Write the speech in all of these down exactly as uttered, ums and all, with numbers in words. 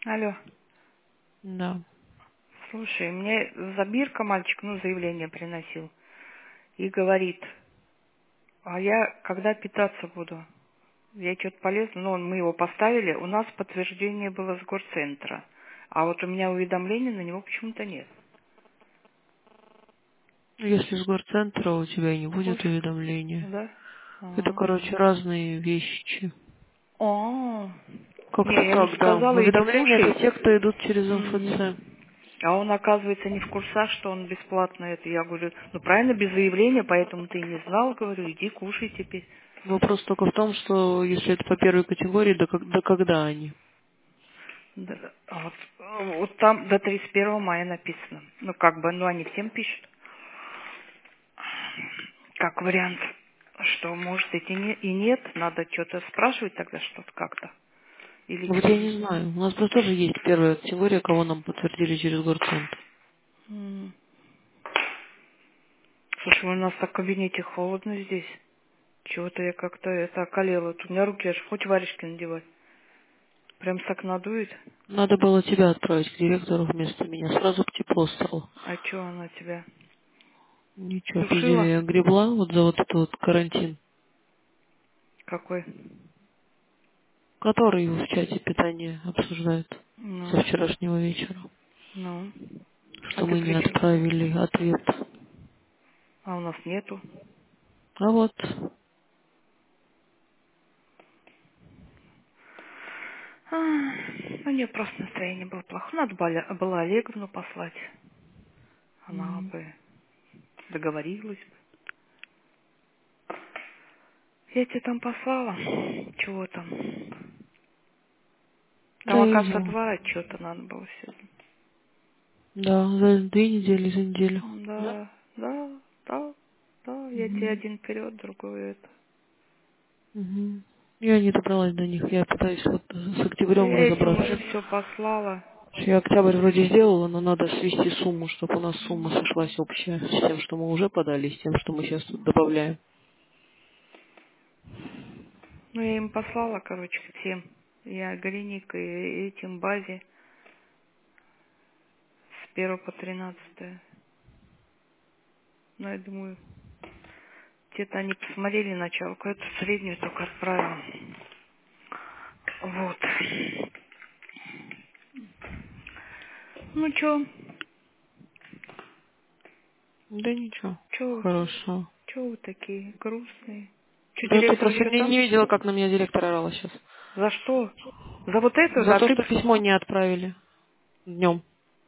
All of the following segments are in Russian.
Алло, Да. слушай, мне Забирка мальчик, ну, заявление приносил и говорит, а я когда питаться буду? Я что-то полезу, ну, он- мы его поставили, у нас подтверждение было с горцентра, а вот у меня уведомления на него почему-то нет. Если с горцентра у тебя не Вот, будет уведомления. да? Это, А, короче, разные вещи. О, Как-то не, я ему так, да. сказала, иди Уведомления это кушай. те, кто идут через М. МФЦ. А он, оказывается, не в курсах, что он бесплатно это. Я говорю, ну правильно, без заявления, поэтому ты и не знал, говорю, иди кушай теперь. Вопрос только в том, что если это по первой категории, до, как- до когда они? Да, а вот, а вот там до тридцать первого мая написано. Ну как бы, ну они всем пишут. Как вариант, что может идти не, и нет, надо что-то спрашивать тогда что-то как-то. Или Вот что. я не знаю. У нас просто тоже есть первая категория, кого нам подтвердили через горцентр. М. Слушай, у нас так в кабинете холодно здесь. Чего-то я как-то это околела. Тут у меня руки аж хоть варежки надевать. Прям с окна дует. Надо было тебя отправить к директору вместо меня. Сразу бы тепло стало. А что она тебя Ничего, пиздили, душила? я гребла вот за вот этот вот карантин, Какой? который в чате питания обсуждают Ну, со вчерашнего вечера. ну. А Что ты мы не при чем? отправили ответ. А у нас нету. А вот, А, у нее просто настроение было плохое. Надо было было Олеговну послать. Она м, бы договорилась бы. Я тебе там послала. Чего там? да, Там, я оказывается, видела. два отчета надо было сегодня. Да, за две недели, за неделю. Да? Да, да, да, да. Я тебе Угу. один вперед, другой это. Угу. Я не добралась до них. Я пытаюсь вот с Да октябрем я этим уже разобраться. все послала. Я октябрь вроде сделала, но надо свести сумму, чтобы у нас сумма сошлась общая с тем, что мы уже подали, и с тем, что мы сейчас тут добавляем. Ну, я им послала, короче, всем. Я Гриник и этим базе с первого по тринадцатое. Ну, я думаю, где-то они посмотрели начало, какую-то среднюю только отправила. Вот. Ну, чё? Да ничего. Чё? Хорошо. Чё вы такие грустные? Чё, Да ты директор просто еще не, там? не видела, как на меня директор орала сейчас. За что? За вот это? За Да то, ты... что п- письмо не отправили днем.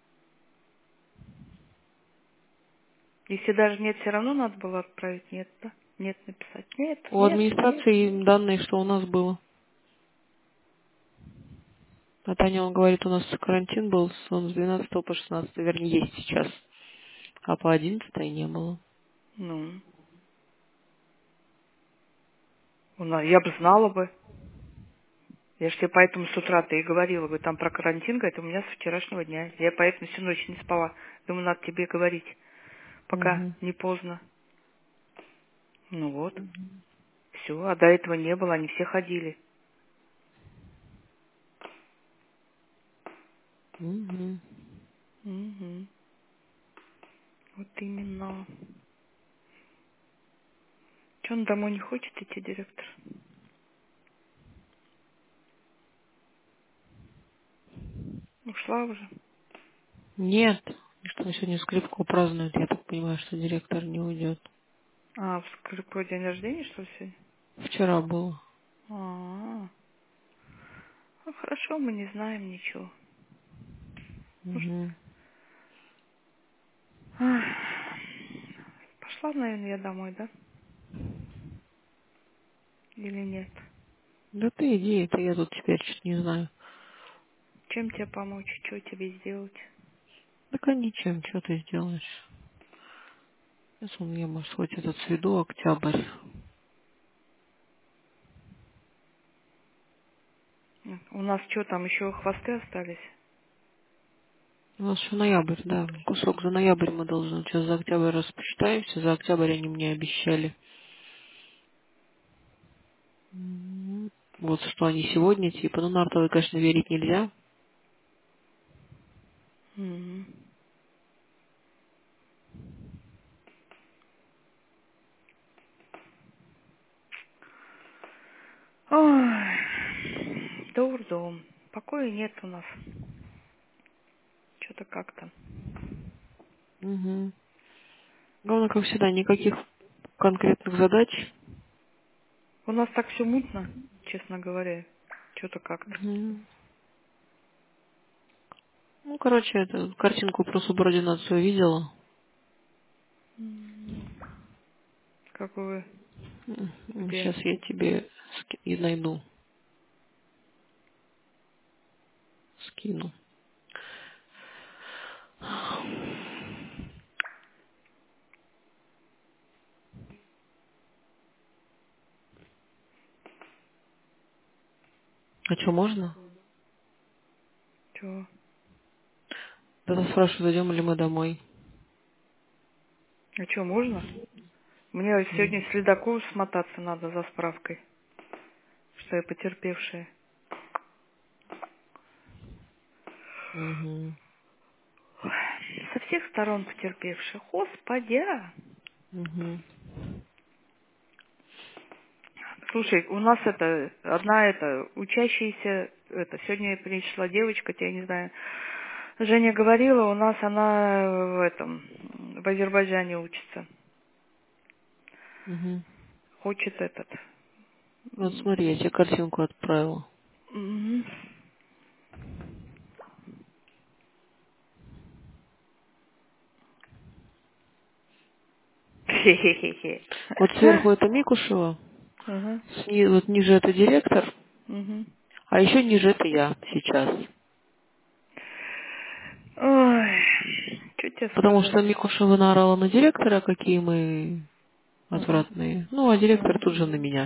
Если даже нет, все равно надо было отправить. Нет, да? Нет, написать. Нет, У нет, нет. администрации данные, что у нас было. А Таня, он говорит, у нас карантин был, он с двенадцатого по шестнадцатое, вернее, есть сейчас. А по одиннадцатое не было. Ну, ну, я бы знала бы. Я же тебе поэтому с утра-то и говорила, говорю, там про карантин, говорит, у меня с вчерашнего дня. Я поэтому всю ночь не спала. Думаю, надо тебе говорить, пока Угу. не поздно. Ну вот, все, а до этого не было, они все ходили. Угу. Угу. Вот именно. Че, он домой не хочет идти, директор? Ушла уже. Нет. Что сегодня скрипку празднуют, я так понимаю, что директор не уйдет. А, в Скрипко день рождения, что ли, сегодня? Вчера было. А, ну хорошо, мы не знаем ничего. Может, Угу. ах, пошла, наверное, я домой, да? Или нет? Да ты иди, это я тут теперь что-то не знаю. Чем тебе помочь? Что тебе сделать? Так а ничем, что ты сделаешь? Сейчас он, я, может, хоть этот сведу, октябрь. У нас что там, еще хвосты остались? У нас еще ноябрь, да. Кусок за ноябрь мы должны. Сейчас за октябрь распочитаемся. За октябрь они мне обещали. М, Вот что они сегодня, типа, ну, Нартовой, конечно, верить нельзя. Мгм. Ой, дурдом. Покоя нет у нас. Что-то как-то. Угу. Главное, как всегда, никаких конкретных задач. У нас так все мутно, честно говоря. Что-то как-то. Мгм. Ну, короче, эту картинку про субординацию видела. М, Как вы? Где? Сейчас я тебе ски- и найду, скину. А что, можно? Чего? Тогда спрашиваю, зайдем ли мы домой. А что, можно? Мне сегодня М. в Следакову смотаться надо за справкой, что я потерпевшая. Мгм. Со всех сторон потерпевшая. Господи! а! Мгм. Слушай, у нас это, одна это, учащаяся, это, сегодня пришла девочка, я не знаю, Женя говорила, у нас она в этом, в Азербайджане учится. Мгм. Хочет этот. Вот смотри, я тебе картинку отправила. Мгм. Хе-хе-хе-хе. Вот сверху это Микушева, Ага. сни- вот ниже это директор, Мгм. а еще ниже это я сейчас. Ой, что тебе Потому сказать? что Микушева наорала на директора, какие мы Ага. отвратные. Ну, а директор Ага. тут же на меня.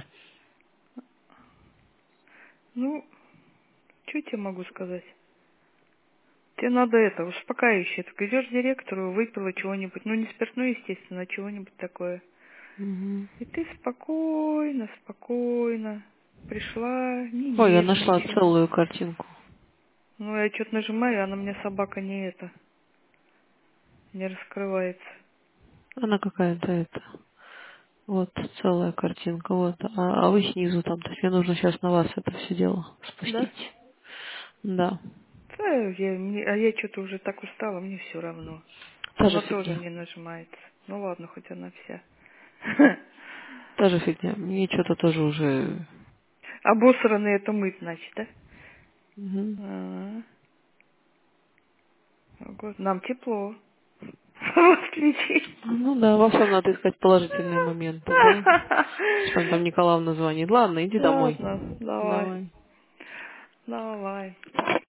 Ну, что тебе могу сказать? Тебе надо это, успокаивающее. Так идешь к директору, выпила чего-нибудь. Ну, не спиртное, естественно, а чего-нибудь такое. Мгм. И ты спокойно, спокойно пришла, не Ой, я нашла нервничая. целую картинку. Ну, я что-то нажимаю, она мне собака не это, не раскрывается. Она какая-то это. Вот целая картинка. Вот. А, а вы снизу там. То есть мне нужно сейчас на вас это все дело Да? спустить. Да. Да, я, мне- а я что-то уже так устала, мне все равно. Та же Она тоже фигня. не нажимается. Ну ладно, хоть она вся. Та же фигня. Мне что-то тоже уже... Обосранный это мы, значит, да? Мгм. А, ого, нам тепло. В отличие. Ну да, во всем надо искать положительные моменты, да? Что там Николаевна звонит. Ладно, иди домой. Ладно, давай. Давай. Давай.